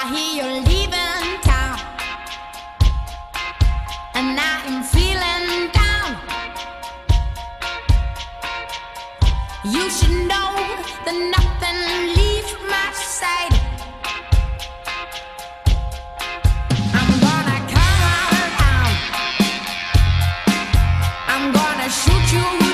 hear you're leaving town, and I am feeling down. You should know that nothing leaves my side. I'm gonna come around, I'm gonna shoot you.